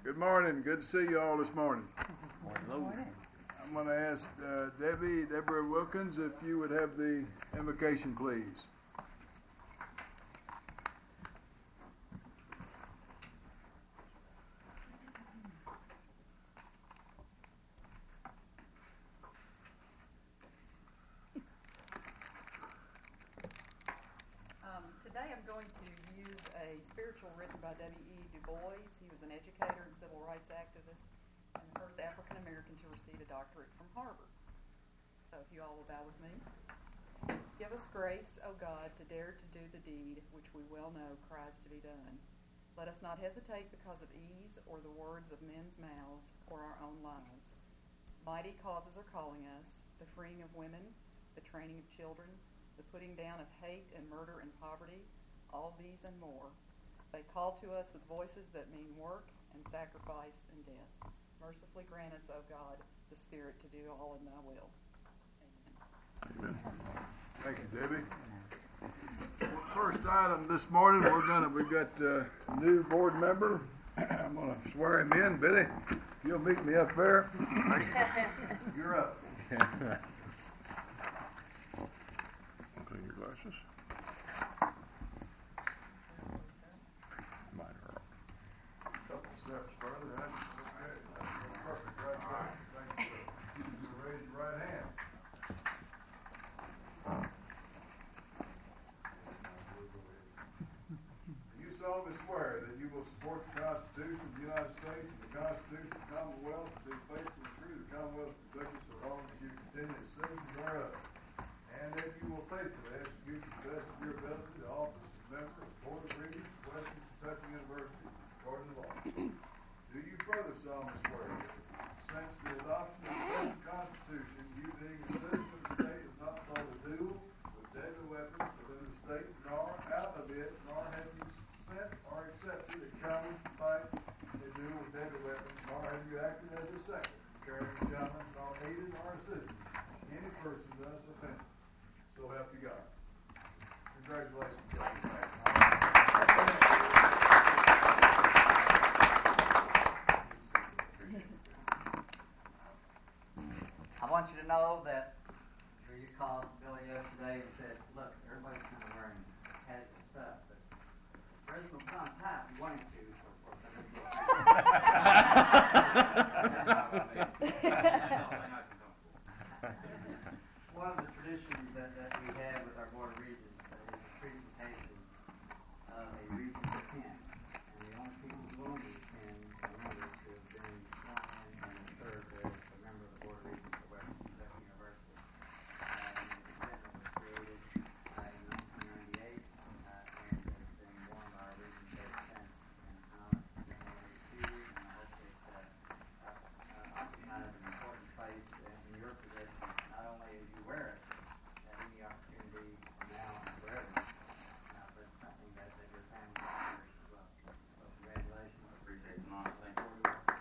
Good morning. Good to see you all this morning. Good morning. I'm going to ask Deborah Wilkins, if you would have the invocation, please. Today I'm going to use a spiritual written by W.E. Du Bois. He was an educator and civil rights activist and the first African American to receive a doctorate from Harvard. So if you all will bow with me. Give us grace, O God, to dare to do the deed which we well know cries to be done. Let us not hesitate because of ease or the words of men's mouths or our own lives. Mighty causes are calling us, the freeing of women, the training of children, the putting down of hate and murder and poverty, all these and more. They call to us with voices that mean work and sacrifice and death. Mercifully grant us, O God, the Spirit to do all in thy will. Amen. Amen. Thank you, Debbie. Well, first item this morning, we've got a new board member. I'm going to swear him in. Betty, if you'll meet me up there. You're up. Clean your glasses. Mine are up. Couple steps further. That's okay. That's perfect right there. Thank you. You raise your right hand. You solemnly swear that you will support the Constitution of the United States and the Constitution of the Commonwealth, and be faithful and true to the Commonwealth and protect it so long as you continue as citizens thereof, and that you will faithfully execute to the best of your ability the office of member of the Board of Regents of Western Kentucky University, according to law. Do you further solemnly swear that since the adoption of the present Constitution, you being a citizen of the state have not fought a duel with deadly weapons within the state, nor out of it, nor have you sent or accepted a challenge to fight a duel with deadly weapons, nor have you acted as a second, carrying a challenge, nor aided or assisted any person thus offended. So help you God. Congratulations. I want you to know that you called Billy yesterday and said, look, everybody's kind of wearing casual stuff, but there's no time you want him to, so of course One of the traditions that we have with our Board of Regents is the presentation of a Regent's pin. And the only people who own these pins are members who have been sworn in and served as a member of the Board of Regents of Western Kentucky University. The pin was created in 1998 and has been worn by our Regents ever since in honor of these years. And I hope it occupies an important place in your possession, not only as you wear it at any opportunity now and forever, but it's something that your family cherish as well. So congratulations. I appreciate it. Thank you.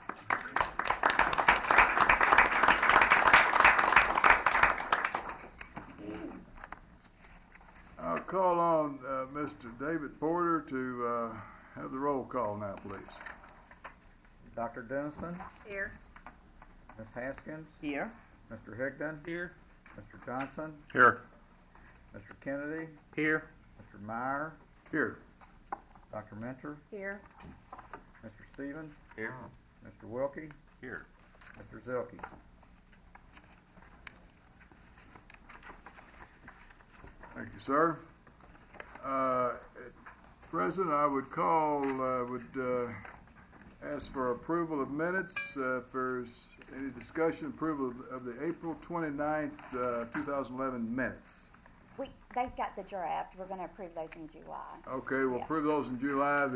I'll call on Mr. David Porter to have the roll call now, please. Dr. Dennison? Here. Ms. Haskins? Here. Mr. Higdon? Here. Mr. Johnson? Here. Mr. Kennedy? Here. Mr. Meyer? Here. Dr. Mentor? Here. Mr. Stevens? Here. Mr. Wilkie? Here. Mr. Zilke? Thank you, sir. At present, I would ask for approval of minutes. If there's any discussion, approval of the April 29th, 2011 minutes. They've got the draft. We're going to approve those in July. Okay, we'll approve those in July.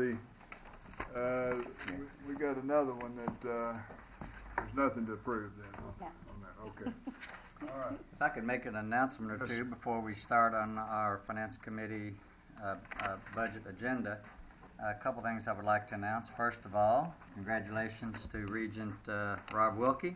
We got another one that there's nothing to approve then. No. On that. Okay. All right. If I could make an announcement or two before we start on our Finance Committee budget agenda. A couple things I would like to announce. First of all, congratulations to Regent Rob Wilkie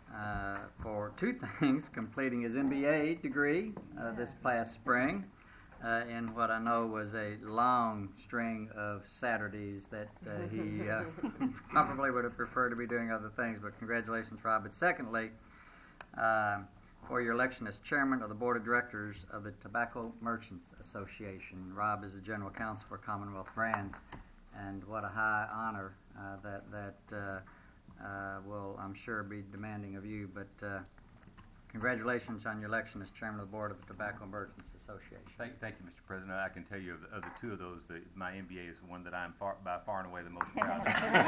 for two things: completing his MBA degree this past spring, in what I know was a long string of Saturdays that he probably would have preferred to be doing other things, but congratulations, Rob. But secondly, for your election as chairman of the board of directors of the Tobacco Merchants Association. Rob is the general counsel for Commonwealth Brands, and what a high honor that will, I'm sure, be demanding of you. But congratulations on your election as chairman of the board of the Tobacco Merchants Association. Thank you, Mr. President. I can tell you of the two of those, my MBA is the one that I'm by far and away the most proud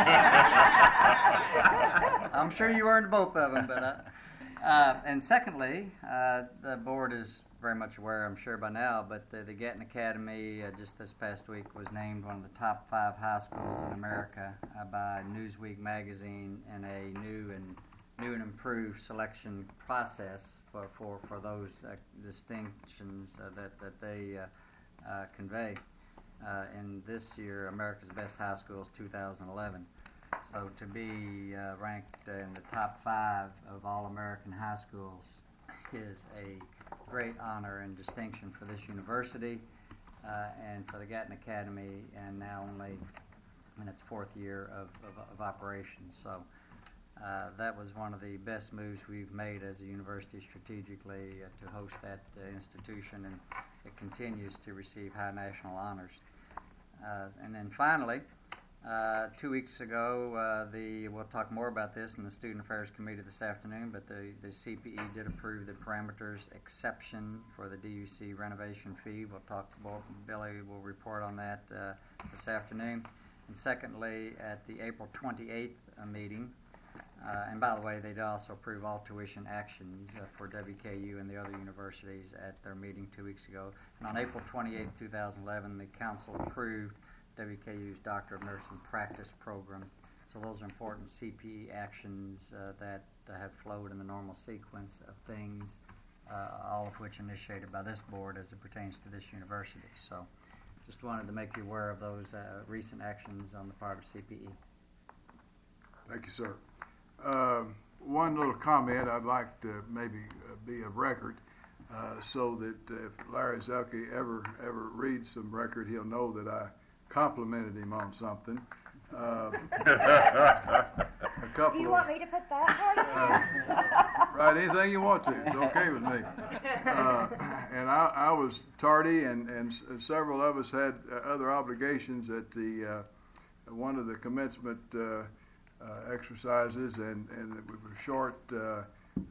of. I'm sure you earned both of them, but and secondly, the board is very much aware, I'm sure by now, but the Gatton Academy just this past week was named one of the top 5 high schools in America by Newsweek magazine in a new and improved selection process for those distinctions that they convey. In this year, America's Best High Schools 2011. So to be ranked in the top 5 of all American high schools is a great honor and distinction for this university and for the Gatton Academy, and now only in its 4th year of operations. So that was one of the best moves we've made as a university strategically to host that institution, and it continues to receive high national honors. And then finally, 2 weeks ago, we'll talk more about this in the Student Affairs Committee this afternoon, but the CPE did approve the parameters exception for the DUC renovation fee. We'll talk more. Billy will report on that this afternoon. And secondly, at the April 28th meeting, and by the way, they did also approve all tuition actions for WKU and the other universities at their meeting 2 weeks ago. And on April 28, 2011, the council approved WKU's Doctor of Nursing Practice program. So those are important CPE actions that have flowed in the normal sequence of things, all of which initiated by this board as it pertains to this university. So just wanted to make you aware of those recent actions on the part of CPE. Thank you, sir. One little comment I'd like to maybe be of record, so that if Larry Zelke ever reads some record, he'll know that I complimented him on something. A couple Do you want me to put that part in? Right, anything you want to. It's okay with me. And I was tardy, and several of us had other obligations at the one of the commencement exercises, and we were short a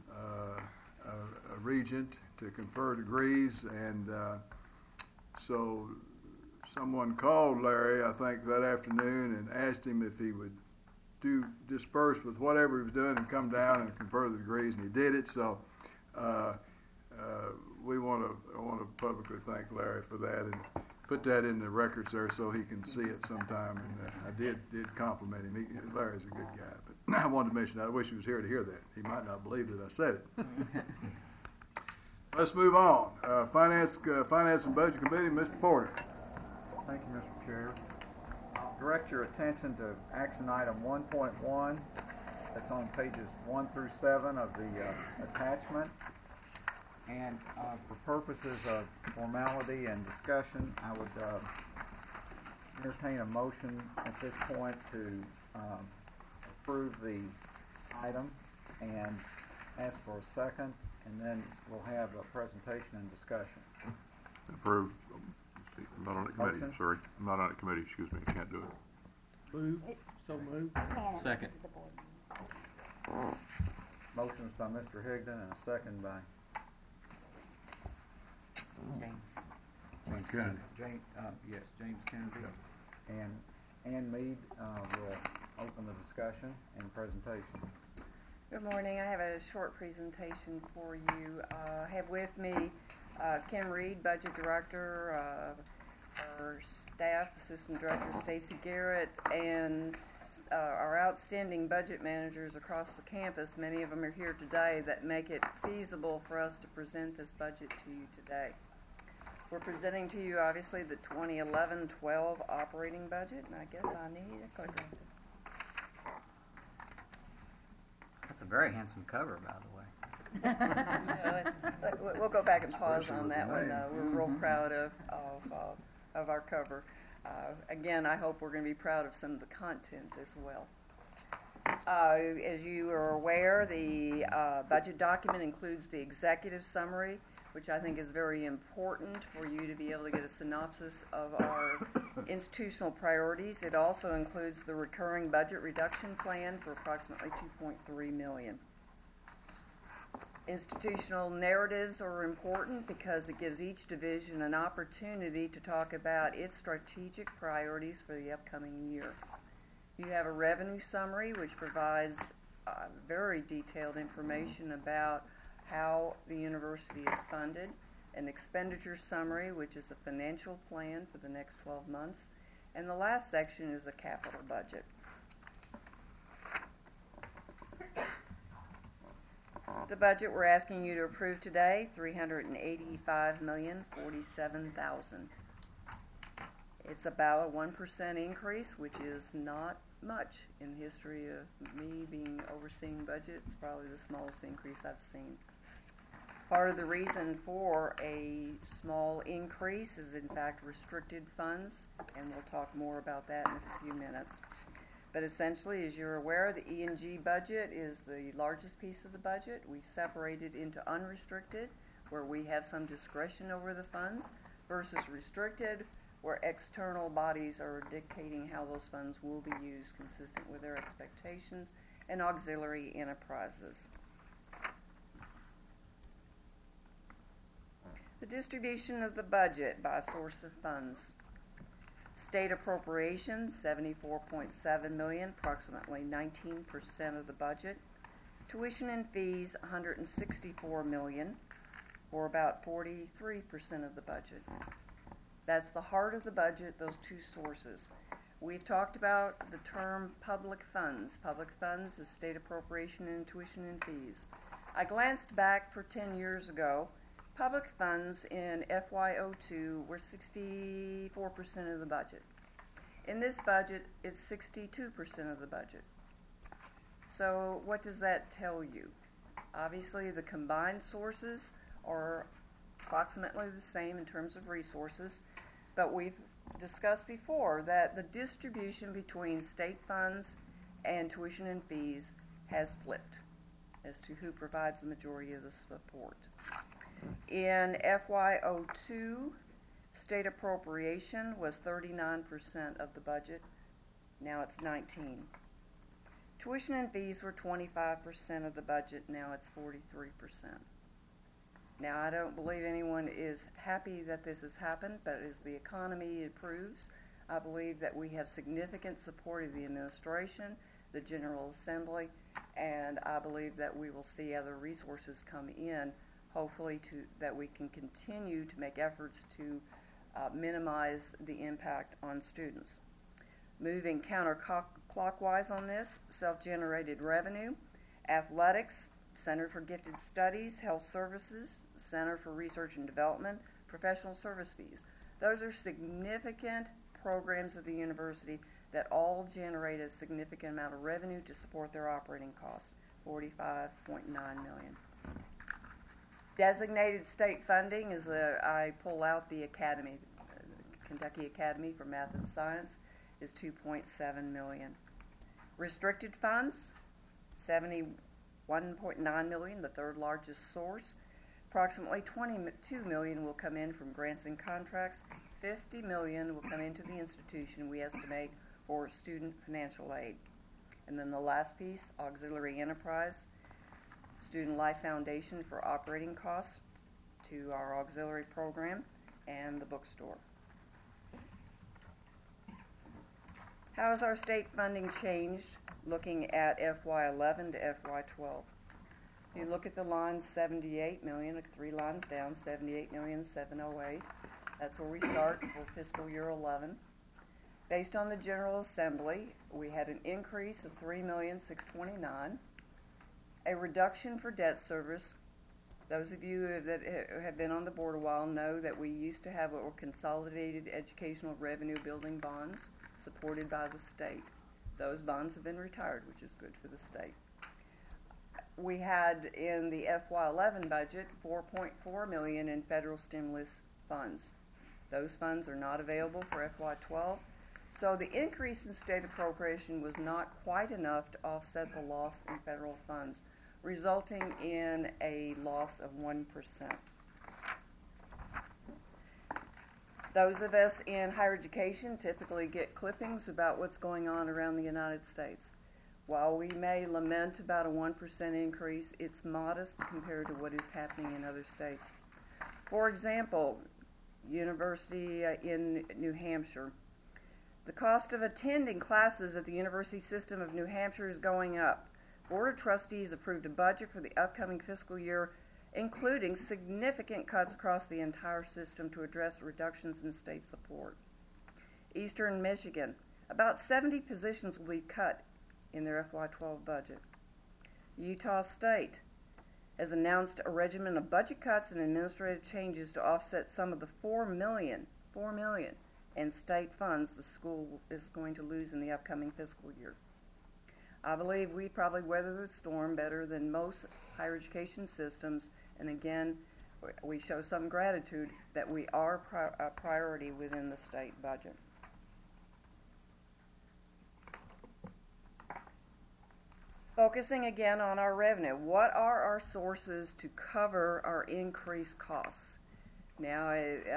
regent to confer degrees, and so someone called Larry, I think, that afternoon and asked him if he would disperse with whatever he was doing and come down and confer the degrees, and he did it. So I want to publicly thank Larry for that and put that in the records there so he can see it sometime. And I did compliment him. Larry's a good guy, but I wanted to mention that. I wish he was here to hear that. He might not believe that I said it. Let's move on. Finance and Budget Committee, Mr. Porter. Thank you, Mr. Chair. I'll direct your attention to action item 1.1. That's on pages 1 through 7 of the attachment. And for purposes of formality and discussion, I would entertain a motion at this point to approve the item and ask for a second, and then we'll have a presentation and discussion. Approved. I'm not on the committee, Motion? sorry. I'm not on the committee, excuse me, I can't do it. Move. So moved. Second. This is the board's. Motion is by Mr. Higdon and a second by James. Kennedy. James Kennedy. And Ann Mead will open the discussion and presentation. Good morning. I have a short presentation for you. I have with me Kim Reed, Budget Director, our staff, Assistant Director Stacy Garrett, and our outstanding budget managers across the campus. Many of them are here today that make it feasible for us to present this budget to you today. We're presenting to you, obviously, the 2011-12 operating budget, and I guess I need a clicker. That's a very handsome cover, by the way. We'll go back and pause Especially on with that the one. name. We're real proud of our cover. Again, I hope we're going to be proud of some of the content as well. As you are aware, the budget document includes the executive summary, which I think is very important for you to be able to get a synopsis of our institutional priorities. It also includes the recurring budget reduction plan for approximately $2.3 million. Institutional narratives are important because it gives each division an opportunity to talk about its strategic priorities for the upcoming year. You have a revenue summary, which provides very detailed information about how the university is funded, an expenditure summary, which is a financial plan for the next 12 months, and the last section is a capital budget. The budget we're asking you to approve today, $385,047,000. It's about a 1% increase, which is not much in the history of me being overseeing budget. It's probably the smallest increase I've seen. Part of the reason for a small increase is, in fact, restricted funds, and we'll talk more about that in a few minutes. But essentially, as you're aware, the E&G budget is the largest piece of the budget. We separate it into unrestricted, where we have some discretion over the funds, versus restricted, where external bodies are dictating how those funds will be used consistent with their expectations, and auxiliary enterprises. The distribution of the budget by source of funds. State appropriations, $74.7 million, approximately 19% of the budget. Tuition and fees, $164 million, or about 43% of the budget. That's the heart of the budget, those two sources. We've talked about the term public funds. Public funds is state appropriation and tuition and fees. I glanced back for 10 years ago. Public funds in FY02 were 64% of the budget. In this budget, it's 62% of the budget. So what does that tell you? Obviously, the combined sources are approximately the same in terms of resources, but we've discussed before that the distribution between state funds and tuition and fees has flipped as to who provides the majority of the support. In FY02, state appropriation was 39% of the budget. Now it's 19%. Tuition and fees were 25% of the budget. Now it's 43%. Now, I don't believe anyone is happy that this has happened, but as the economy improves, I believe that we have significant support of the administration, the General Assembly, and I believe that we will see other resources come in, hopefully that we can continue to make efforts to minimize the impact on students. Moving counterclockwise on this, self-generated revenue, athletics, Center for Gifted Studies, Health Services, Center for Research and Development, professional service fees. Those are significant programs of the university that all generate a significant amount of revenue to support their operating costs, $45.9 million. Designated state funding is I pull out the Academy, Kentucky Academy for Math and Science is $2.7 million. Restricted funds, $71.9 million, the third largest source. Approximately $22 million will come in from grants and contracts. $50 million will come into the institution, we estimate, for student financial aid. And then the last piece, auxiliary enterprise, Student Life Foundation for operating costs to our auxiliary program, and the bookstore. How has our state funding changed looking at FY11 to FY12? You look at the lines, 78 million, 3 lines down, 78,708,000. That's where we start for fiscal year 11. Based on the General Assembly, we had an increase of 3,629,000. A reduction for debt service. Those of you that have been on the board a while know that we used to have what were consolidated educational revenue building bonds supported by the state. Those bonds have been retired, which is good for the state. we had in the FY11 budget $4.4 million in federal stimulus funds. Those funds are not available for FY12, so the increase in state appropriation was not quite enough to offset the loss in federal funds, resulting in a loss of 1%. Those of us in higher education typically get clippings about what's going on around the United States. While we may lament about a 1% increase, it's modest compared to what is happening in other states. For example, University in New Hampshire. The cost of attending classes at the University System of New Hampshire is going up. Board of Trustees approved a budget for the upcoming fiscal year, including significant cuts across the entire system to address reductions in state support. Eastern Michigan, about 70 positions will be cut in their FY12 budget. Utah State has announced a regimen of budget cuts and administrative changes to offset some of the $4 million in state funds the school is going to lose in the upcoming fiscal year. I believe we probably weather the storm better than most higher education systems, and again, we show some gratitude that we are a priority within the state budget. Focusing again on our revenue, what are our sources to cover our increased costs? Now,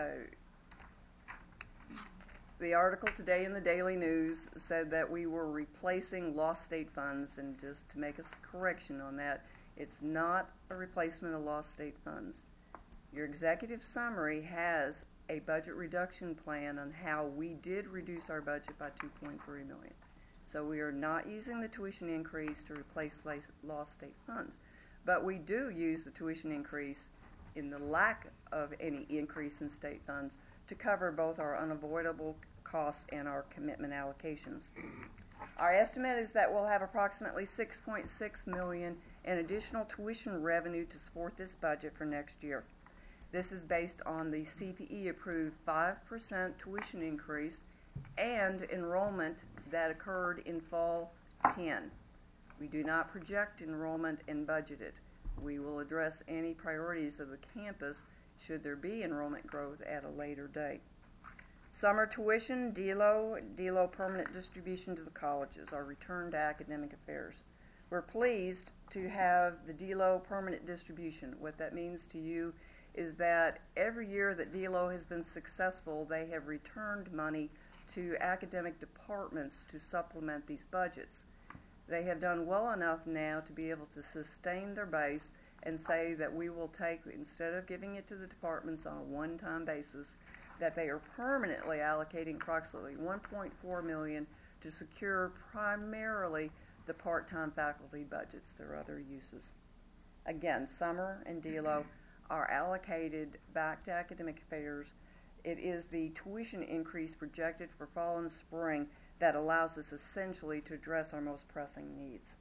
the article today in the Daily News said that we were replacing lost state funds, and just to make a correction on that, it's not a replacement of lost state funds. Your executive summary has a budget reduction plan on how we did reduce our budget by $2.3 million. So we are not using the tuition increase to replace lost state funds, but we do use the tuition increase in the lack of any increase in state funds to cover both our unavoidable costs and our commitment allocations. Our estimate is that we'll have approximately $6.6 million in additional tuition revenue to support this budget for next year. This is based on the CPE-approved 5% tuition increase and enrollment that occurred in fall 10. We do not project enrollment and budget it. We will address any priorities of the campus should there be enrollment growth at a later date. Summer tuition, DELO permanent distribution to the colleges, our return to academic affairs. We're pleased to have the DELO permanent distribution. What that means to you is that every year that DELO has been successful, they have returned money to academic departments to supplement these budgets. They have done well enough now to be able to sustain their base and say that we will take, instead of giving it to the departments on a one-time basis, that they are permanently allocating approximately $1.4 million to secure primarily the part-time faculty budgets. There are other uses. Again, summer and DELO are allocated back to academic affairs. It is the tuition increase projected for fall and spring that allows us essentially to address our most pressing needs.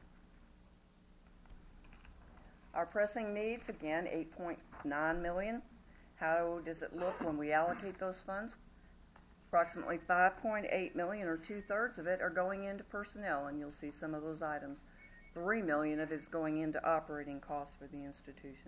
Our pressing needs, again, $8.9 million. How does it look when we allocate those funds? Approximately $5.8 million, or 2/3 of it, are going into personnel, and you'll see some of those items. $3 million of it is going into operating costs for the institution.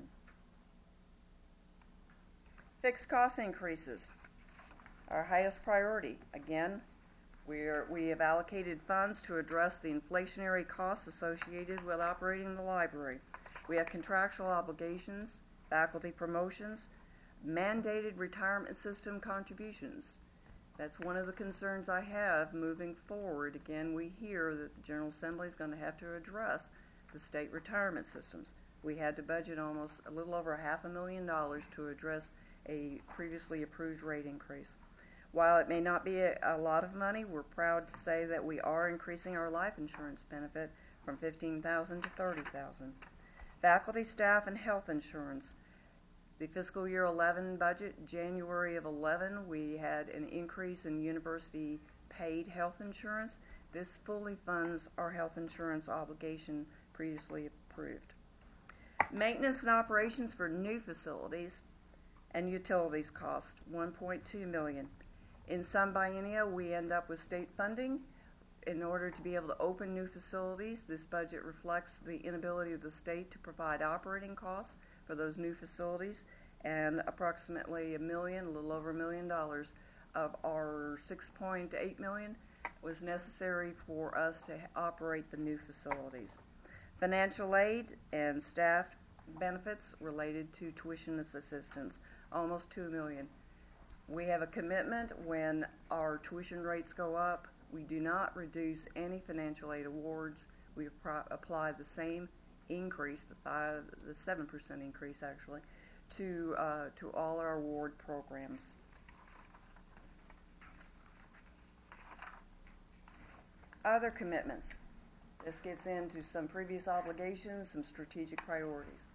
Fixed cost increases, our highest priority. Again, we have allocated funds to address the inflationary costs associated with operating the library. We have contractual obligations, faculty promotions, mandated retirement system contributions. That's one of the concerns I have moving forward. Again, we hear that the General Assembly is going to have to address the state retirement systems. We had to budget almost a little over $500,000 to address a previously approved rate increase. While it may not be a lot of money, we're proud to say that we are increasing our life insurance benefit from $15,000 to $30,000. Faculty, staff, and health insurance. The fiscal year 11 budget, January of 11, we had an increase in university paid health insurance. This fully funds our health insurance obligation previously approved. Maintenance and operations for new facilities and utilities cost $1.2 million. In some biennia, we end up with state funding. in order to be able to open new facilities, this budget reflects the inability of the state to provide operating costs for those new facilities, and approximately a little over $1 million of our $6.8 million was necessary for us to operate the new facilities. Financial aid and staff benefits related to tuition assistance, almost $2 million. We have a commitment when our tuition rates go up. We do not reduce any financial aid awards. We apply the same increase, the 7% increase actually, to all our award programs. Other commitments. This gets into some previous obligations, some strategic priorities.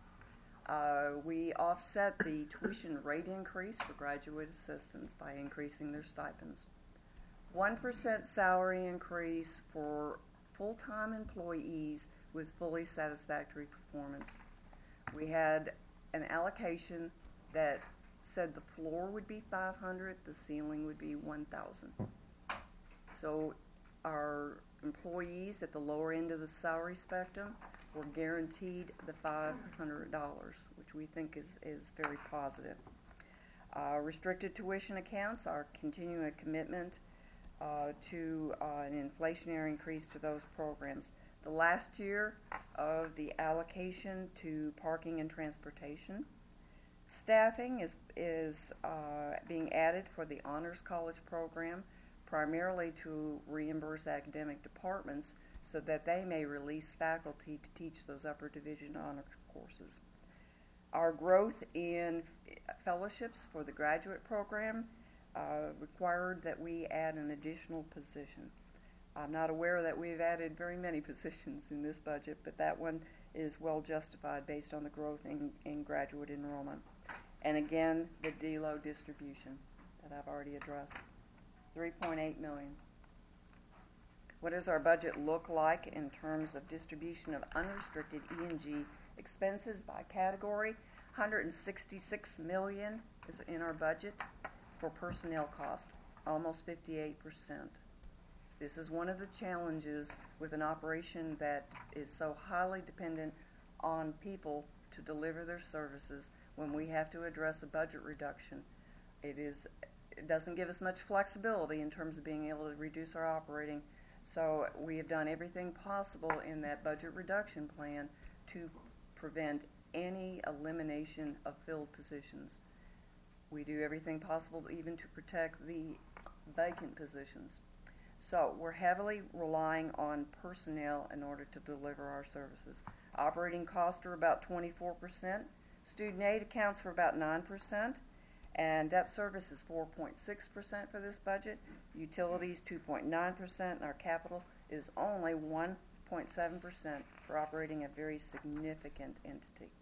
We offset the tuition rate increase for graduate assistants by increasing their stipends. 1% salary increase for full-time employees with fully satisfactory performance. We had an allocation that said the floor would be $500, the ceiling would be $1,000. So our employees at the lower end of the salary spectrum were guaranteed the $500, which we think is very positive. Restricted tuition accounts are continuing a commitment to an inflationary increase to those programs. The last year of the allocation to parking and transportation. Staffing is being added for the Honors College program, primarily to reimburse academic departments so that they may release faculty to teach those upper division honors courses. Our growth in fellowships for the graduate program required that we add an additional position. I'm not aware that we've added very many positions in this budget, but that one is well justified based on the growth in graduate enrollment. And again, the DLO distribution that I've already addressed. $3.8 million. What does our budget look like in terms of distribution of unrestricted E&G expenses by category? $166 million is in our budget for personnel cost, almost 58%. This is one of the challenges with an operation that is so highly dependent on people to deliver their services. When we have to address a budget reduction, it doesn't give us much flexibility in terms of being able to reduce our operating. So we have done everything possible in that budget reduction plan to prevent any elimination of filled positions. We do everything possible even to protect the vacant positions. So we're heavily relying on personnel in order to deliver our services. Operating costs are about 24%. Student aid accounts for about 9%. And debt service is 4.6% for this budget. Utilities 2.9%. And our capital is only 1.7% for operating a very significant entity.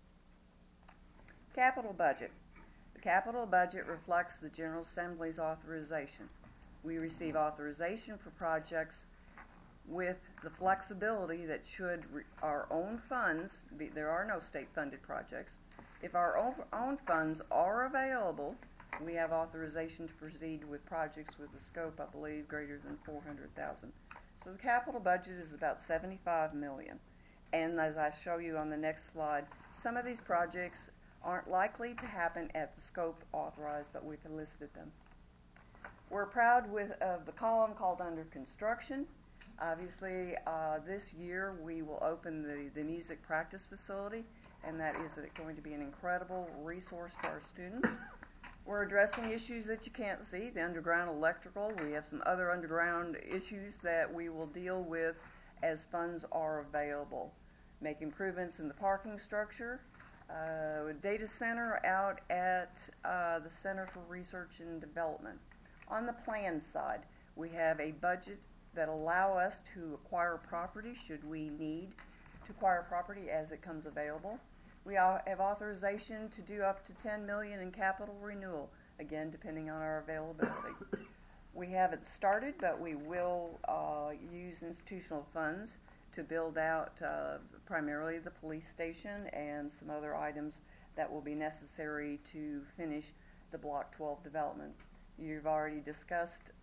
Capital budget. The capital budget reflects the General Assembly's authorization. We receive authorization for projects with the flexibility that should our own funds, there are no state-funded projects, if our own funds are available, we have authorization to proceed with projects with a scope, I believe, greater than $400,000. So the capital budget is about $75 million. And as I show you on the next slide, some of these projects aren't likely to happen at the scope authorized, but we've listed them. We're proud of the column called Under Construction. Obviously, this year we will open the music practice facility, and that is going to be an incredible resource for our students. We're addressing issues that you can't see, the underground electrical. We have some other underground issues that we will deal with as funds are available. Make improvements in the parking structure. Data center out at the Center for Research and Development. On the plan side, we have a budget that allow us to acquire property should we need to acquire property as it comes available. We have authorization to do up to $10 million in capital renewal, again, depending on our availability. We haven't started, but we will use institutional funds to build out primarily the police station and some other items that will be necessary to finish the Block 12 development. You've already discussed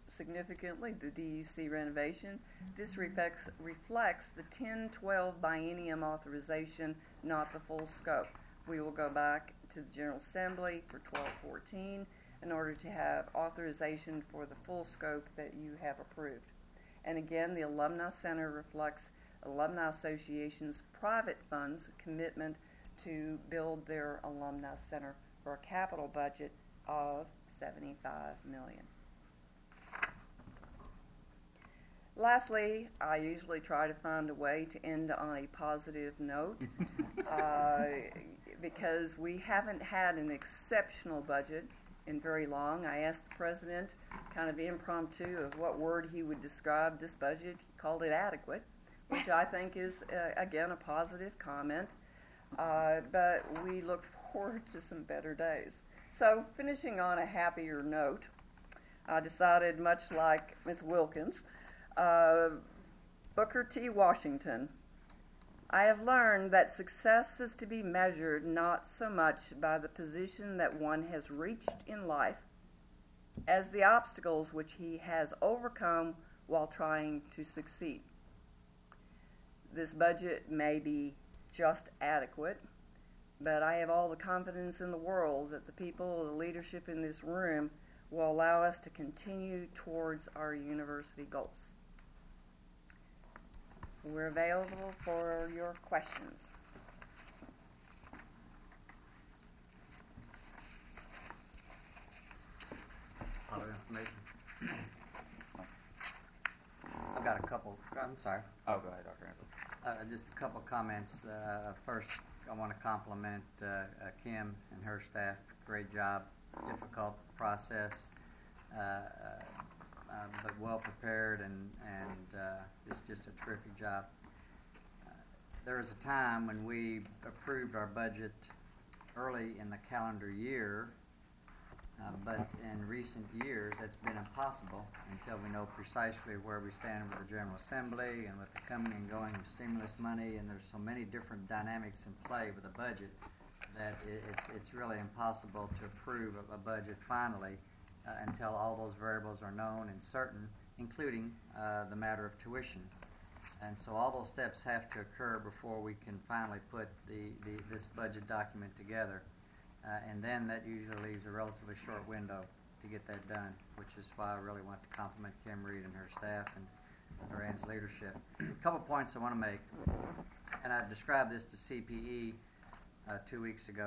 significantly the DUC renovation. This reflects the 10-12 biennium authorization, not the full scope. We will go back to the General Assembly for 12-14 in order to have authorization for the full scope that you have approved. And again, the Alumni Center reflects Alumni Association's private funds commitment to build their Alumni Center for a capital budget of $75 million. Lastly, I usually try to find a way to end on a positive note because we haven't had an exceptional budget in very long. I asked the president, kind of impromptu, of what word he would describe this budget. He called it adequate, which I think is, again, a positive comment. But we look forward to some better days. So, finishing on a happier note, I decided, much like Ms. Wilkins, Booker T. Washington, I have learned that success is to be measured not so much by the position that one has reached in life as the obstacles which he has overcome while trying to succeed. This budget may be just adequate, but I have all the confidence in the world that the people, the leadership in this room, will allow us to continue towards our university goals. We're available for your questions. Other information? I've got a couple. I'm sorry. Oh, go ahead, Dr. Ansel. Just a couple comments. First, I want to compliment Kim and her staff. Great job. Difficult process, but well prepared and just a terrific job. There was a time when we approved our budget early in the calendar year, but in recent years that's been impossible until we know precisely where we stand with the General Assembly and with the coming and going of stimulus money, and there's so many different dynamics in play with a budget that it's really impossible to approve a budget finally until all those variables are known and certain, including the matter of tuition. And so all those steps have to occur before we can finally put this budget document together. And then that usually leaves a relatively short window to get that done, which is why I really want to compliment Kim Reed and her staff and Loren's leadership. A couple points I want to make, and I've described this to CPE 2 weeks ago.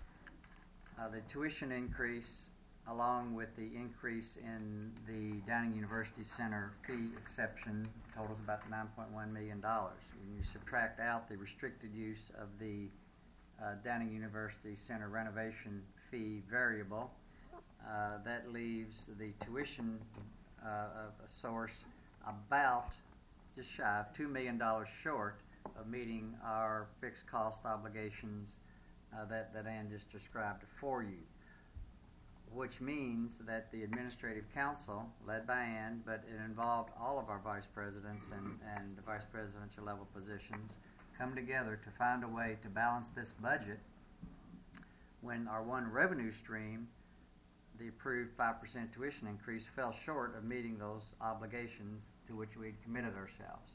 The tuition increase, along with the increase in the Downing University Center fee exception, totals about $9.1 million. When you subtract out the restricted use of the Downing University Center renovation fee variable, that leaves the tuition source about just shy of $2 million short of meeting our fixed cost obligations that Ann just described for you, which means that the Administrative Council, led by Ann, but it involved all of our vice presidents and the vice presidential level positions, come together to find a way to balance this budget when our one revenue stream, the approved 5% tuition increase, fell short of meeting those obligations to which we had committed ourselves.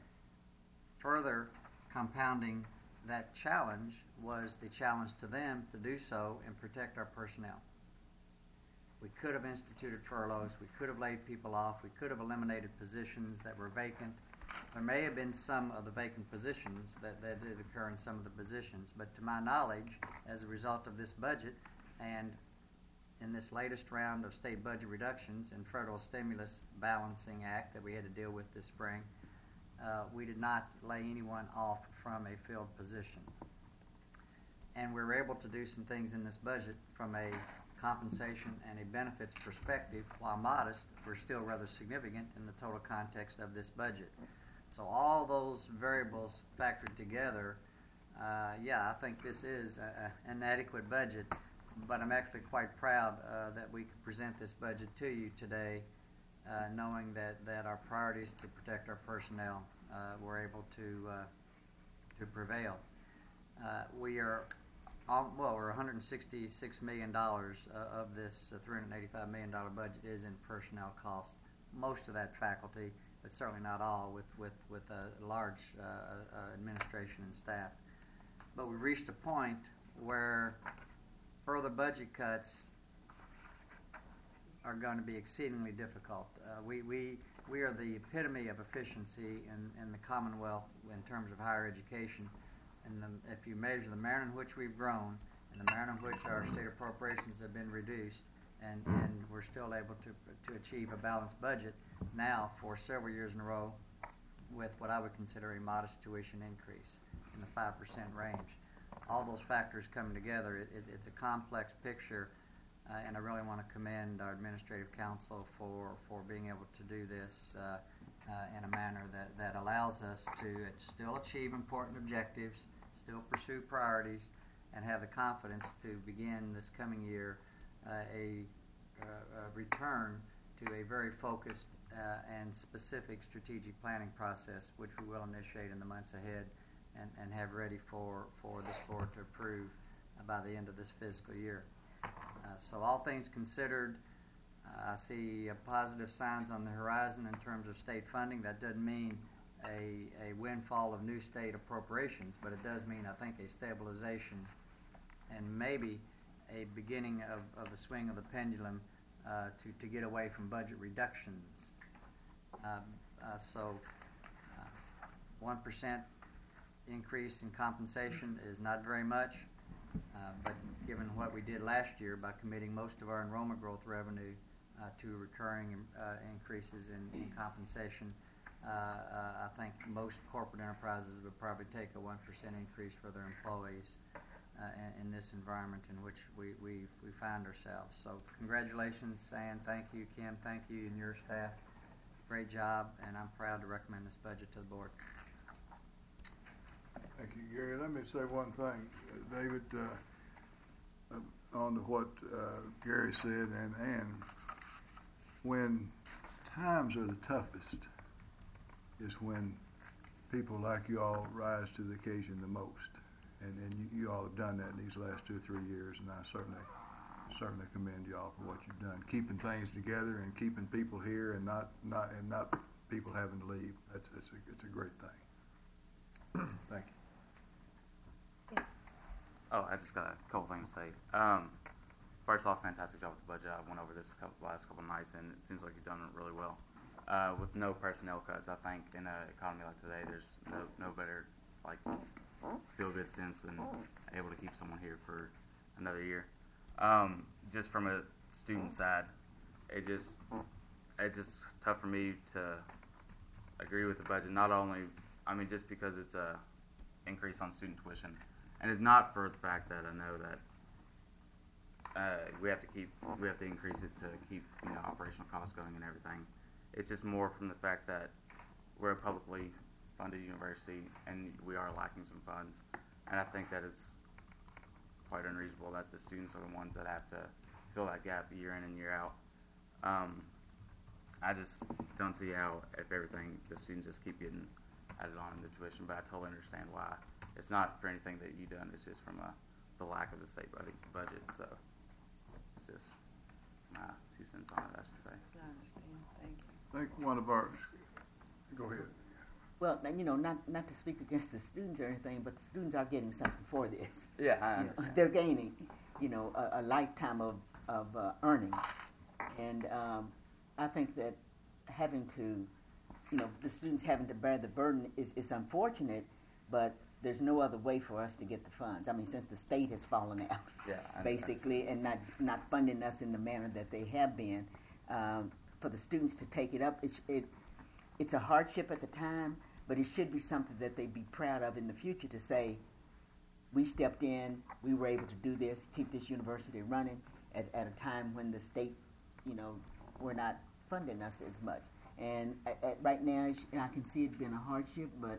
Further compounding that challenge was the challenge to them to do so and protect our personnel. We could have instituted furloughs, we could have laid people off, we could have eliminated positions that were vacant. There may have been some of the vacant positions that did occur in some of the positions, but to my knowledge, as a result of this budget and in this latest round of state budget reductions and federal stimulus balancing act that we had to deal with this spring, we did not lay anyone off from a filled position. And we were able to do some things in this budget from a compensation and a benefits perspective. While modest, we're still rather significant in the total context of this budget. So all those variables factored together, I think this is an adequate budget, but I'm actually quite proud that we could present this budget to you today, knowing that our priorities to protect our personnel were able to prevail. We are We're $166 million of this $385 million budget is in personnel costs. Most of that faculty, but certainly not all, with a large administration and staff. But we've reached a point where further budget cuts are going to be exceedingly difficult. We are the epitome of efficiency in the Commonwealth in terms of higher education. And if you measure the manner in which we've grown and the manner in which our state appropriations have been reduced, and we're still able to achieve a balanced budget now for several years in a row with what I would consider a modest tuition increase in the 5% range. All those factors coming together, it's a complex picture, and I really want to commend our administrative council for being able to do this in a manner that allows us to still achieve important objectives, still pursue priorities, and have the confidence to begin this coming year a return to a very focused and specific strategic planning process, which we will initiate in the months ahead and have ready for this board to approve by the end of this fiscal year. So all things considered, I see positive signs on the horizon in terms of state funding. That doesn't mean a windfall of new state appropriations, but it does mean, I think, a stabilization and maybe a beginning of the swing of the pendulum to get away from budget reductions. 1% increase in compensation is not very much, but given what we did last year by committing most of our enrollment growth revenue to recurring increases in compensation, I think most corporate enterprises would probably take a 1% increase for their employees in this environment in which we find ourselves. So congratulations, Ann. Thank you, Kim. Thank you and your staff. Great job, and I'm proud to recommend this budget to the board. Thank you, Gary. Let me say one thing, David, on to what Gary said, and when times are the toughest is when people like you all rise to the occasion the most. And you all have done that in these last 2 or 3 years, and I certainly commend you all for what you've done, keeping things together and keeping people here and not people having to leave. It's a great thing. Thank you. Yes. Oh, I just got a couple things to say. First off, fantastic job with the budget. I went over this last couple of nights, and it seems like you've done it really well. With no personnel cuts, I think in an economy like today, there's no better feel-good sense than able to keep someone here for another year. Just from a student side, it's just tough for me to agree with the budget. Not only, just because it's a increase on student tuition, and it's not for the fact that I know that we have to increase it to keep operational costs going and everything. It's just more from the fact that we're a publicly funded university and we are lacking some funds, and I think that it's quite unreasonable that the students are the ones that have to fill that gap year in and year out. I just don't see how, if everything, the students just keep getting added on in the tuition, but I totally understand why. It's not for anything that you've done, it's just from the lack of the state budget, so it's just my 2 cents on it, I should say. I understand. Thank you. I think one of our, go ahead. Well, not to speak against the students or anything, but the students are getting something for this. Yeah, I understand. They're gaining, a lifetime of earnings, and I think that having to, the students having to bear the burden is unfortunate, but there's no other way for us to get the funds. Since the state has fallen out, basically, and not funding us in the manner that they have been, for the students to take it up, it's a hardship at the time, but it should be something that they'd be proud of in the future to say, we stepped in, we were able to do this, keep this university running at a time when the state, were not funding us as much. And right now, I can see it being a hardship, but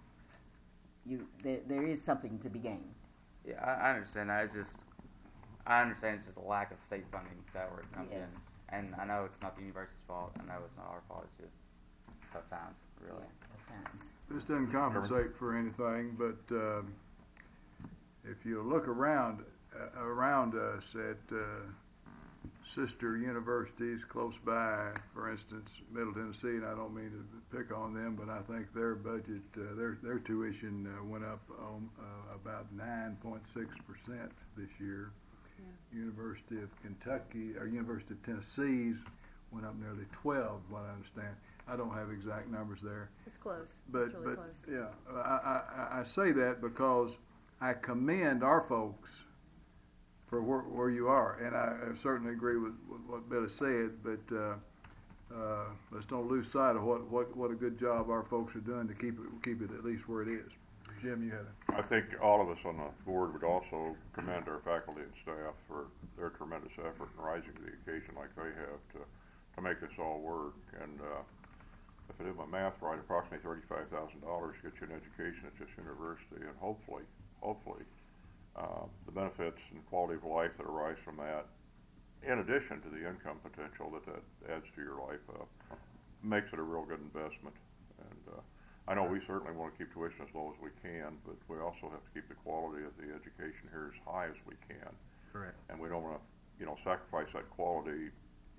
there is something to be gained. Yeah, I understand that. I understand it's just a lack of state funding that where it comes in. And I know it's not the university's fault. I know it's not our fault. It's just tough times, really. Yeah, tough times. This doesn't compensate for anything, but if you look around us at sister universities close by, for instance, Middle Tennessee, and I don't mean to pick on them, but I think their budget, their tuition went up about 9.6% this year. Yeah. University of Kentucky, or University of Tennessee's went up nearly 12, what I understand. I don't have exact numbers there. It's close. But, it's really close. Yeah, I say that because I commend our folks for where you are, and I certainly agree with what Billy said. But let's don't lose sight of what a good job our folks are doing to keep it at least where it is. Jim, you had it. I think all of us on the board would also commend our faculty and staff for their tremendous effort in rising to the occasion like they have to make this all work. And if I did my math right, approximately $35,000 gets you an education at this university, and hopefully, the benefits and quality of life that arise from that, in addition to the income potential that adds to your life, makes it a real good investment. And I know we certainly want to keep tuition as low as we can, but we also have to keep the quality of the education here as high as we can. Correct. And we don't want to, sacrifice that quality,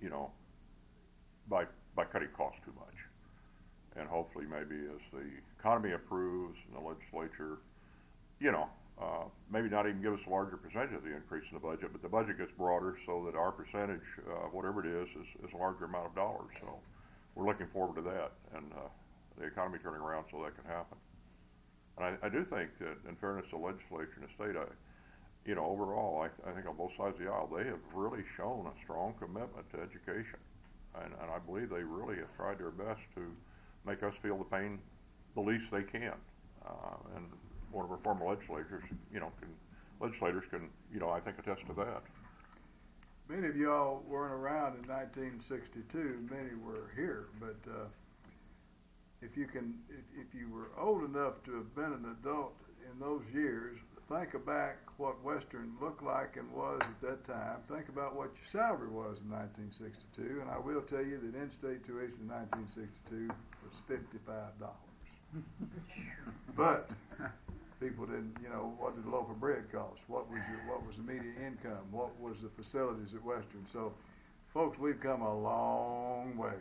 by cutting costs too much. And hopefully, maybe as the economy improves and the legislature, maybe not even give us a larger percentage of the increase in the budget, but the budget gets broader so that our percentage, whatever it is a larger amount of dollars. So we're looking forward to that, and the economy turning around so that can happen. And I do think that, in fairness to the legislature and the state, overall, I think on both sides of the aisle, they have really shown a strong commitment to education. And I believe they really have tried their best to make us feel the pain the least they can. And one of our former legislators can, I think, attest to that. Many of y'all weren't around in 1962. Many were here, but if you were old enough to have been an adult in those years, think about what Western looked like and was at that time. Think about what your salary was in 1962, and I will tell you that in-state tuition in 1962 was $55. But people didn't, what did a loaf of bread cost? What was the median income? What was the facilities at Western? So, folks, we've come a long way.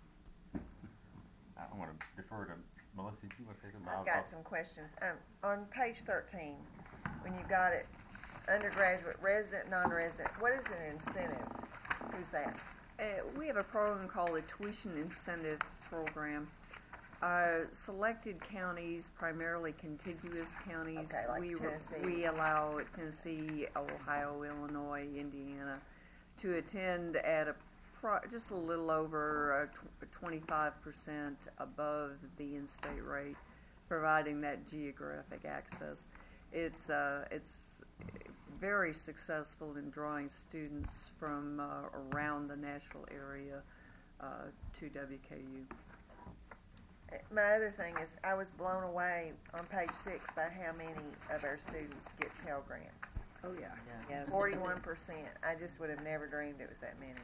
I want to defer to Melissa. Do you want to say something? I've got some questions. On page 13, when you got it, undergraduate, resident, non-resident, what is an incentive? Who's that? We have a program called a tuition incentive program. Selected counties, primarily contiguous counties, okay, like Tennessee. We allow Tennessee, Ohio, Illinois, Indiana to attend at just a little over 25% above the in-state rate, providing that geographic access. It's very successful in drawing students from around the Nashville area to WKU. My other thing is, I was blown away on page 6 by how many of our students get Pell Grants. Oh yeah. Yes. 41%. I just would have never dreamed it was that many.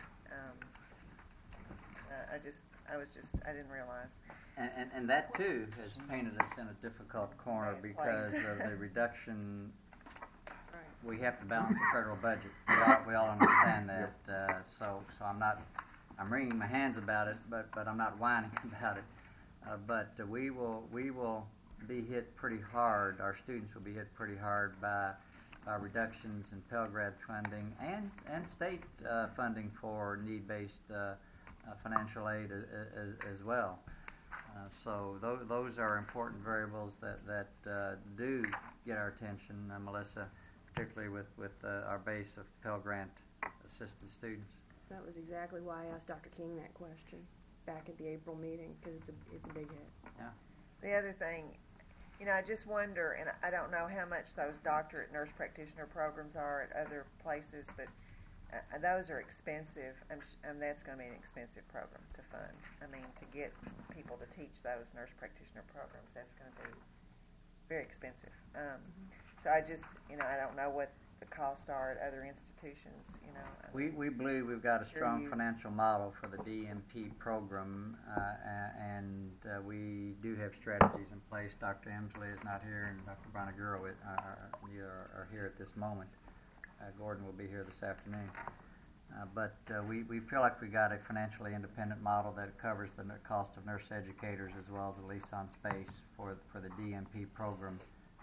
I didn't realize. And that too has painted us in a difficult corner because of the reduction. We have to balance the federal budget. We all understand that. So I'm wringing my hands about it, but I'm not whining about it. But we will be hit pretty hard. Our students will be hit pretty hard by reductions in Pell Grant funding and state funding for need-based financial aid as well. So those are important variables that do get our attention, Melissa, particularly with our base of Pell Grant assisted students. That was exactly why I asked Dr. King that question back at the April meeting, because it's a big hit. Yeah. The other thing, I just wonder, and I don't know how much those doctorate nurse practitioner programs are at other places, but those are expensive, and that's going to be an expensive program to fund. I mean, to get people to teach those nurse practitioner programs, that's going to be very expensive. So I just, I don't know what the costs are at other institutions, you know. I mean, We believe we've got a Sure strong you- financial model for the DMP program, and we do have strategies in place. Dr. Emsley is not here, and Dr. Bonaguro are here at this moment. Gordon will be here this afternoon. But we feel like we got a financially independent model that covers the cost of nurse educators as well as the lease on space for the DMP program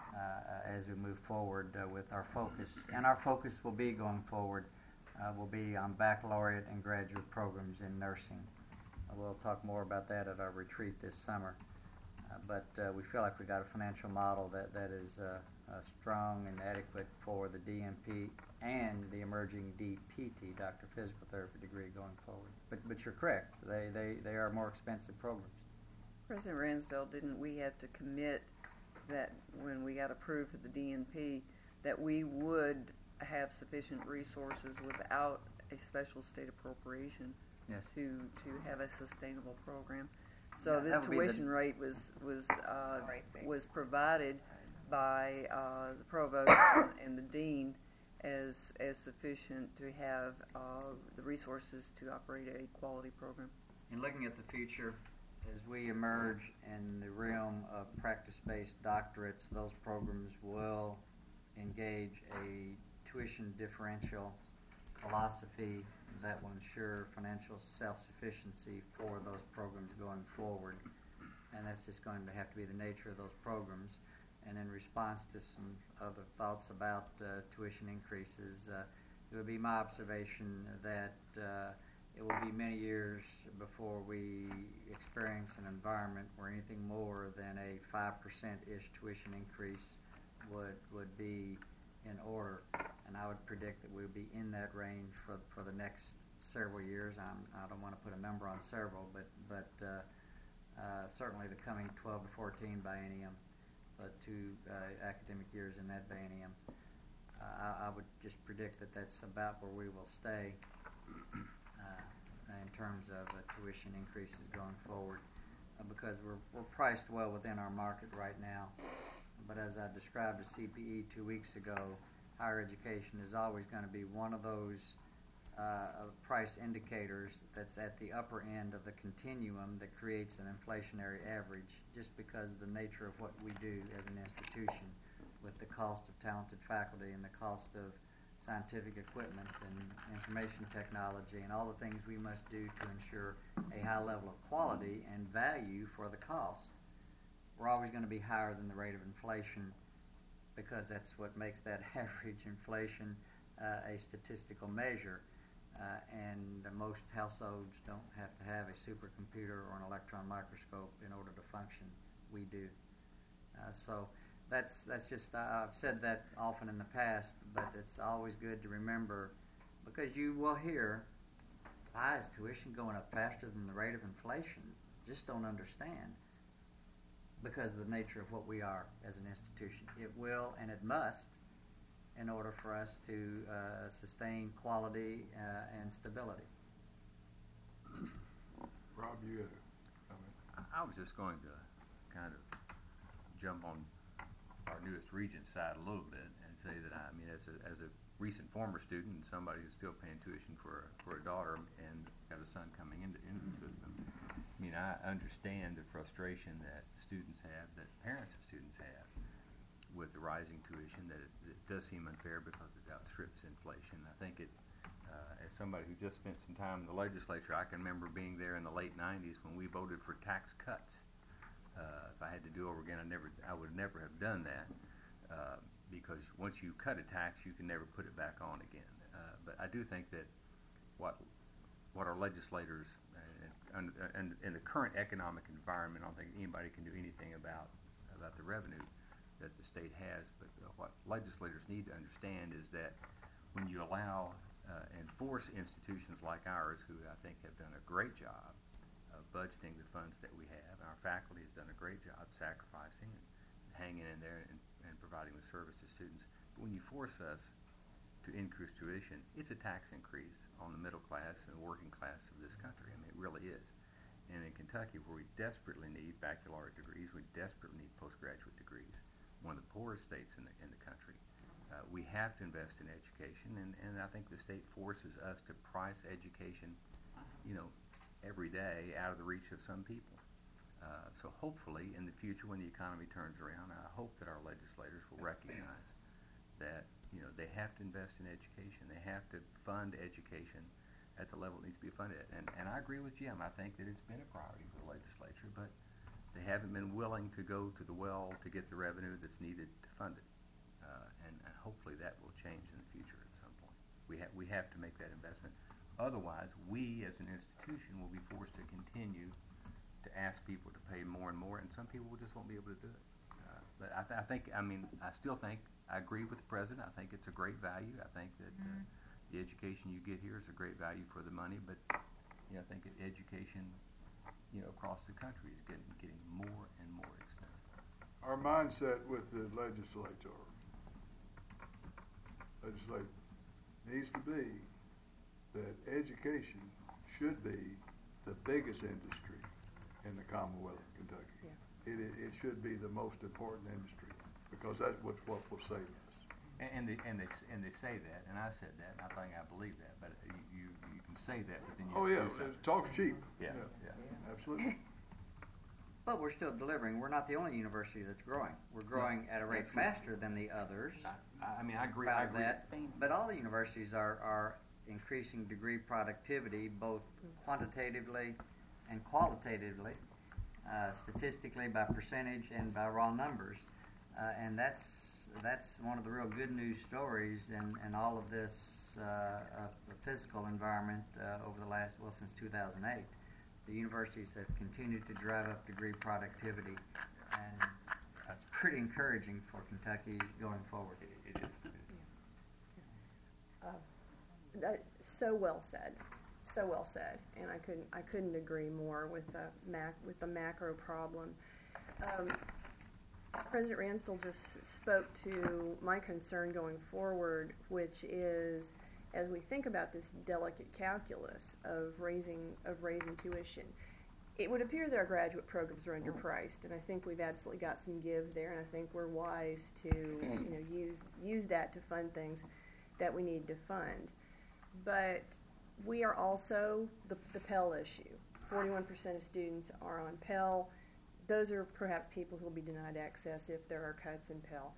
as we move forward with our focus. And our focus will be going forward will be on baccalaureate and graduate programs in nursing. We'll talk more about that at our retreat this summer. But we feel like we got a financial model that is strong and adequate for the DMP and the emerging DPT, Doctor of Physical Therapy degree, going forward. But you're correct; they are more expensive programs. President Ransdell, didn't we have to commit that when we got approved for the DNP that we would have sufficient resources without a special state appropriation Yes. to have a sustainable program? So Yeah, this that would be the- tuition rate was Pricing. provided by the provost and the dean as sufficient to have the resources to operate a quality program. In looking at the future, as we emerge in the realm of practice-based doctorates, those programs will engage a tuition differential philosophy that will ensure financial self-sufficiency for those programs going forward. And that's just going to have to be the nature of those programs. And in response to some other thoughts about tuition increases, it would be my observation that it will be many years before we experience an environment where anything more than a 5%-ish tuition increase would be in order. And I would predict that we'll be in that range for the next several years. I don't want to put a number on several, but certainly the coming 12 to 14 biennium, 2 academic years in that biennium, I would just predict that that's about where we will stay in terms of tuition increases going forward, because we're priced well within our market right now. But as I described to CPE 2 weeks ago, higher education is always going to be one of those price indicators that's at the upper end of the continuum that creates an inflationary average, just because of the nature of what we do as an institution, with the cost of talented faculty and the cost of scientific equipment and information technology and all the things we must do to ensure a high level of quality and value for the cost. We're always going to be higher than the rate of inflation, because that's what makes that average inflation a statistical measure. And most households don't have to have a supercomputer or an electron microscope in order to function. We do. So that's just, I've said that often in the past, but it's always good to remember, because you will hear, why is tuition going up faster than the rate of inflation? Just don't understand, because of the nature of what we are as an institution. It will and it must, in order for us to sustain quality and stability. Rob, you had a comment? I was just going to kind of jump on our newest regent side a little bit and say that, I mean, as a recent former student and somebody who's still paying tuition for a daughter and got a son coming into the system, I mean, I understand the frustration that students have, that parents of students have, with the rising tuition, that it does seem unfair because it outstrips inflation. I think as somebody who just spent some time in the legislature, I can remember being there in the late 90s when we voted for tax cuts. If I had to do over again, I would never have done that, because once you cut a tax, you can never put it back on again. But I do think that what our legislators, and in the current economic environment, I don't think anybody can do anything about the revenue that the state has. But what legislators need to understand is that when you allow and force institutions like ours, who I think have done a great job of budgeting the funds that we have, and our faculty has done a great job sacrificing and hanging in there and providing the service to students. But when you force us to increase tuition, it's a tax increase on the middle class and the working class of this country. I mean, it really is. And in Kentucky, where we desperately need baccalaureate degrees, we desperately need postgraduate degrees, one of the poorest states in the country, We have to invest in education, and I think the state forces us to price education, every day out of the reach of some people. So hopefully in the future when the economy turns around, I hope that our legislators will recognize that they have to invest in education. They have to fund education at the level it needs to be funded at. And I agree with Jim. I think that it's been a priority for the legislature, but they haven't been willing to go to the well to get the revenue that's needed to fund it. And hopefully that will change in the future at some point. We have to make that investment. Otherwise, we as an institution will be forced to continue to ask people to pay more and more, and some people just won't be able to do it. But I agree with the president. I think it's a great value. I think that the education you get here is a great value for the money, but I think that education, across the country is getting more and more expensive. Our mindset with the legislature needs to be that education should be the biggest industry in the Commonwealth of Kentucky. Yeah. It should be the most important industry because that's what will save us. And they say that, and I said that, and I think I believe that. But you can say that, but then you do something. Talk's cheap. Yeah. Absolutely. But we're still delivering. We're not the only university that's growing. We're growing at a rate faster than the others. I agree. About that. But all the universities are increasing degree productivity, both quantitatively and qualitatively, statistically by percentage and by raw numbers. And that's one of the real good news stories in all of this fiscal environment over the last, since 2008. The universities have continued to drive up degree productivity, and that's pretty encouraging for Kentucky going forward. It is. So well said, and I couldn't agree more with the macro problem. President Ransdell just spoke to my concern going forward, which is as we think about this delicate calculus of raising tuition. It would appear that our graduate programs are underpriced, and I think we've absolutely got some give there, and I think we're wise to use that to fund things that we need to fund. But we are also the Pell issue. 41% of students are on Pell. Those are perhaps people who will be denied access if there are cuts in Pell.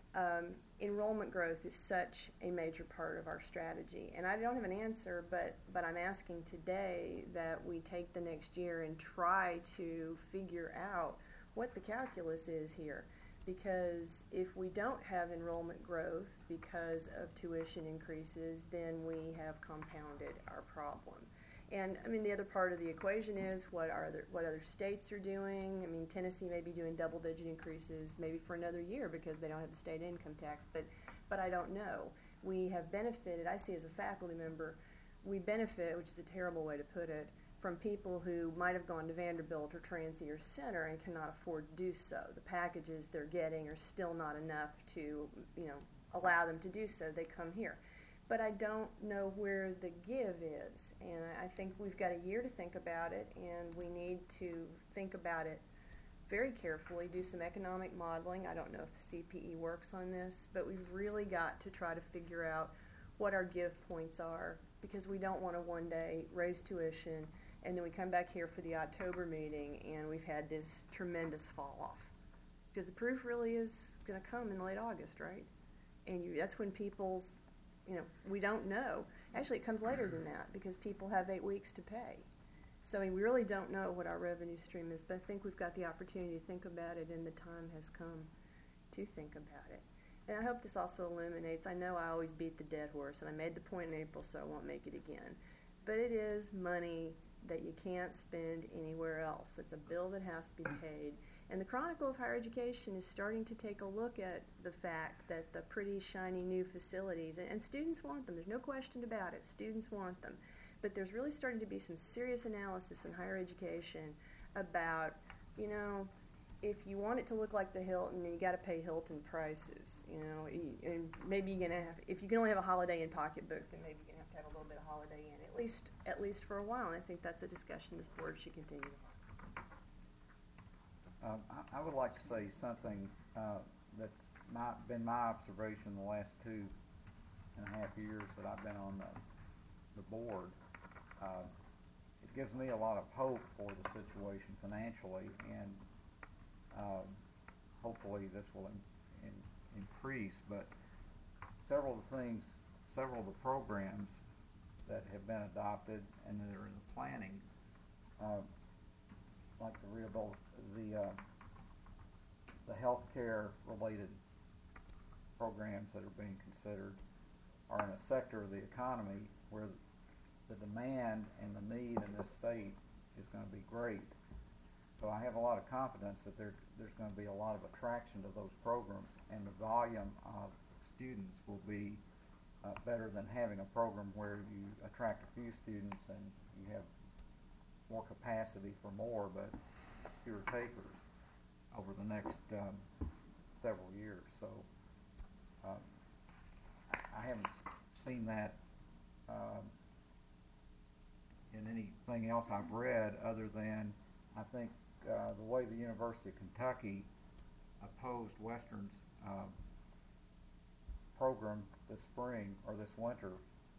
Enrollment growth is such a major part of our strategy, and I don't have an answer, but I'm asking today that we take the next year and try to figure out what the calculus is here, because if we don't have enrollment growth because of tuition increases, then we have compounded our problem. And I mean, the other part of the equation is what other states are doing. I mean, Tennessee may be doing double-digit increases maybe for another year because they don't have the state income tax, but I don't know. We have benefited, I see as a faculty member, we benefit, which is a terrible way to put it, from people who might have gone to Vanderbilt or Transy or Center and cannot afford to do so. The packages they're getting are still not enough to, allow them to do so. They come here. But I don't know where the give is, and I think we've got a year to think about it, and we need to think about it very carefully, do some economic modeling. I don't know if the CPE works on this, but we've really got to try to figure out what our give points are, because we don't want to one day raise tuition, and then we come back here for the October meeting, and we've had this tremendous fall off. Because the proof really is going to come in late August, right? And that's when people's we don't know. Actually, it comes later than that because people have 8 weeks to pay. So we really don't know what our revenue stream is, but I think we've got the opportunity to think about it, and the time has come to think about it. And I hope this also eliminates, I know I always beat the dead horse, and I made the point in April, so I won't make it again. But it is money that you can't spend anywhere else. That's a bill that has to be paid. And the Chronicle of Higher Education is starting to take a look at the fact that the pretty shiny new facilities, and students want them, there's no question about it, students want them, but there's really starting to be some serious analysis in higher education about, if you want it to look like the Hilton, you got to pay Hilton prices, and maybe you're going to have, if you can only have a Holiday Inn pocketbook, then maybe you're going to have a little bit of Holiday Inn, at least for a while, and I think that's a discussion this board should continue. I would like to say something that's been my observation the last 2.5 years that I've been on the board. It gives me a lot of hope for the situation financially, and hopefully this will increase. But several of the programs that have been adopted and that are in the planning, like the healthcare related programs that are being considered, are in a sector of the economy where the demand and the need in this state is going to be great. So I have a lot of confidence that there's going to be a lot of attraction to those programs, and the volume of students will be better than having a program where you attract a few students and you have more capacity for more but fewer takers over the next several years. So I haven't seen that in anything else I've read, other than I think the way the University of Kentucky opposed Western's program this spring or this winter,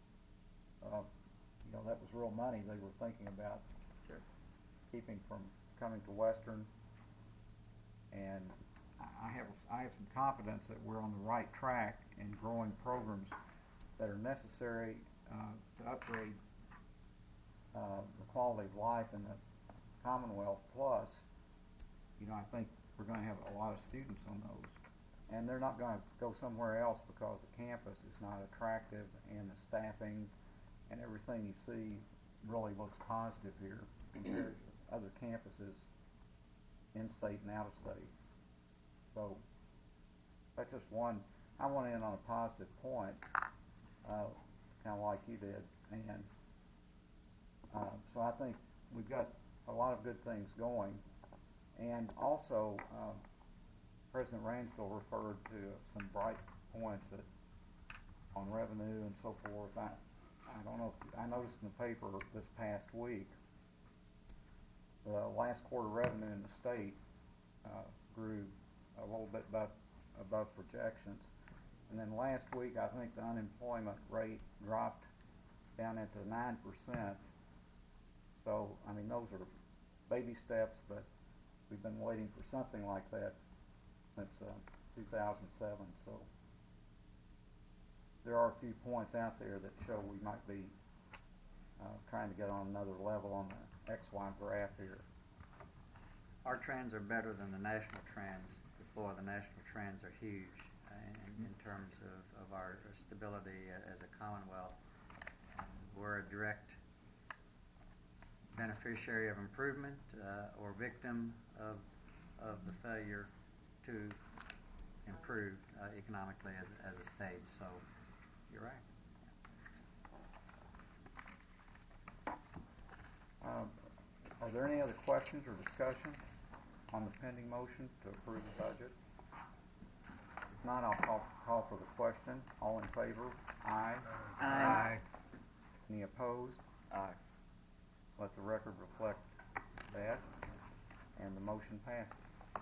that was real money they were thinking about keeping from coming to Western, and I have some confidence that we're on the right track in growing programs that are necessary to upgrade the quality of life in the Commonwealth. Plus, I think we're going to have a lot of students on those, and they're not going to go somewhere else because the campus is not attractive, and the staffing and everything you see really looks positive here compared to other campuses in state and out of state. So that's just one. I want to end on a positive point, kind of like you did, and so I think we've got a lot of good things going. And also, President Ransdell referred to some bright points on revenue and so forth. I don't know if I noticed in the paper this past week, the last quarter revenue in the state grew a little bit above projections. And then last week, I think the unemployment rate dropped down into 9%. So, those are baby steps, but we've been waiting for something like that since 2007. So there are a few points out there that show we might be trying to get on another level on the XY graph here. Our trends are better than the national trends. Before, the national trends are huge in terms of our stability as a Commonwealth. We're a direct beneficiary of improvement or victim of the failure to improve economically as a state. So you're right. Are there any other questions or discussion on the pending motion to approve the budget? If not, I'll call for the question. All in favor? Aye. Aye. Any opposed? Aye. Let the record reflect that, and the motion passes.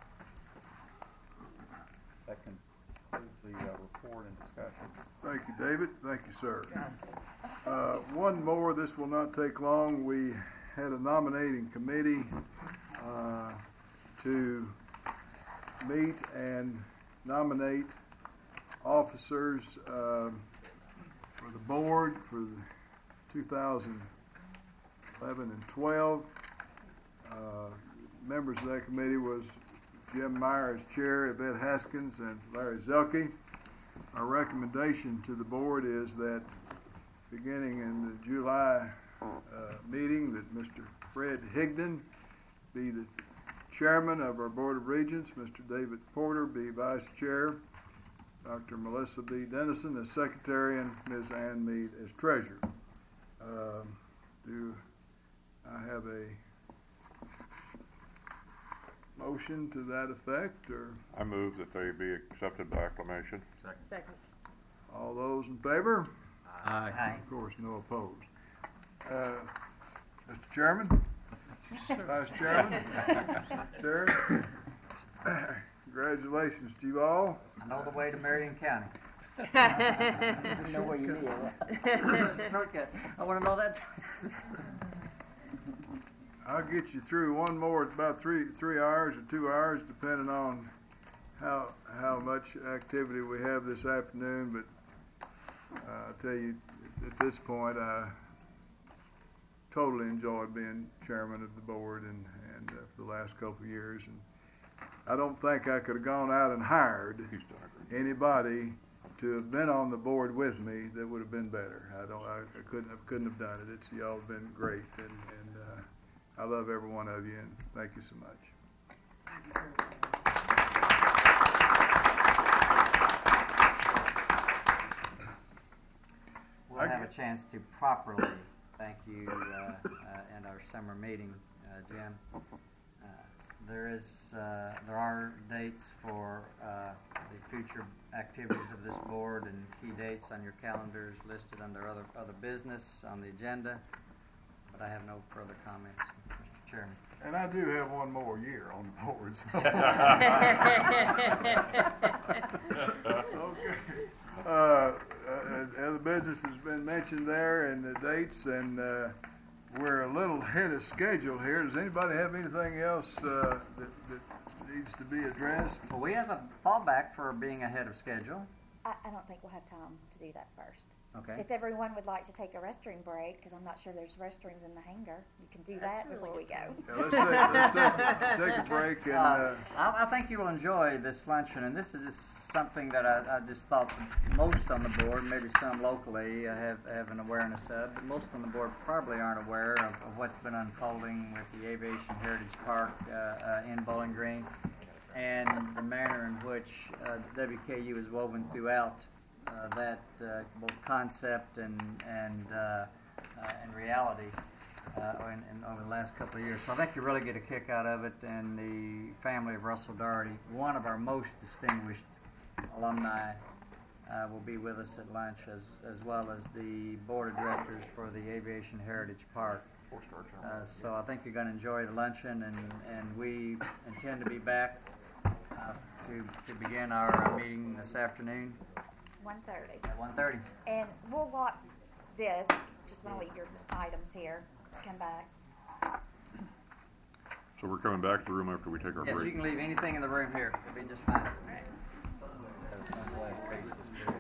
That concludes the report and discussion. Thank you, David. Thank you, sir. One more. This will not take long. We had a nominating committee to meet and nominate officers for the board for 2011 and 12. Members of that committee was Jim Meyer as chair, Yvette Haskins, and Larry Zelke. Our recommendation to the board is that beginning in the July meeting, that Mr. Fred Higdon be the chairman of our Board of Regents, Mr. David Porter be vice chair, Dr. Melissa B. Dennison as secretary, and Ms. Ann Mead as treasurer. Do I have a motion to that effect, or? I move that they be accepted by acclamation. Second. All those in favor? Aye. Of course, no opposed. Mr. Chairman? Vice Chairman? Chair? Congratulations. Congratulations to you all. I know the way to Marion County. You know where you live. Shortcut. I want to know that. I'll get you through one more, about 3 hours or 2 hours, depending on how much activity we have this afternoon. But I tell you, at this point, I totally enjoyed being chairman of the board and for the last couple of years. And I don't think I could have gone out and hired anybody to have been on the board with me that would have been better. I couldn't have done it. Y'all have been great, and I love every one of you, and thank you so much. We'll have a chance to properly thank you in our summer meeting, Jim. There are dates for the future activities of this board, and key dates on your calendars listed under other business on the agenda. But I have no further comments, Mr. Chairman. And I do have one more year on the board. So. Okay. Other business has been mentioned there, and the dates, and we're a little ahead of schedule here. Does anybody have anything else that needs to be addressed? Well, we have a fallback for being ahead of schedule. I don't think we'll have time to do that first. Okay. If everyone would like to take a restroom break, because I'm not sure there's restrooms in the hangar, you can do that before we go. Yeah, let's take a break. And, I think you will enjoy this luncheon, and this is just something that I just thought most on the board, maybe some locally, have an awareness of, but most on the board probably aren't aware of what's been unfolding with the Aviation Heritage Park in Bowling Green, and the manner in which WKU is woven throughout that both concept and reality over the last couple of years. So I think you really get a kick out of it, and the family of Russell Doherty, one of our most distinguished alumni, will be with us at lunch, as well as the board of directors for the Aviation Heritage Park. So I think you're going to enjoy the luncheon, and we intend to be back to begin our meeting this afternoon. 1:30. At 1:30. And we'll lock this. Just want to leave your items here to come back. So we're coming back to the room after we take our break. Yes, you can leave anything in the room here. It'll be just fine.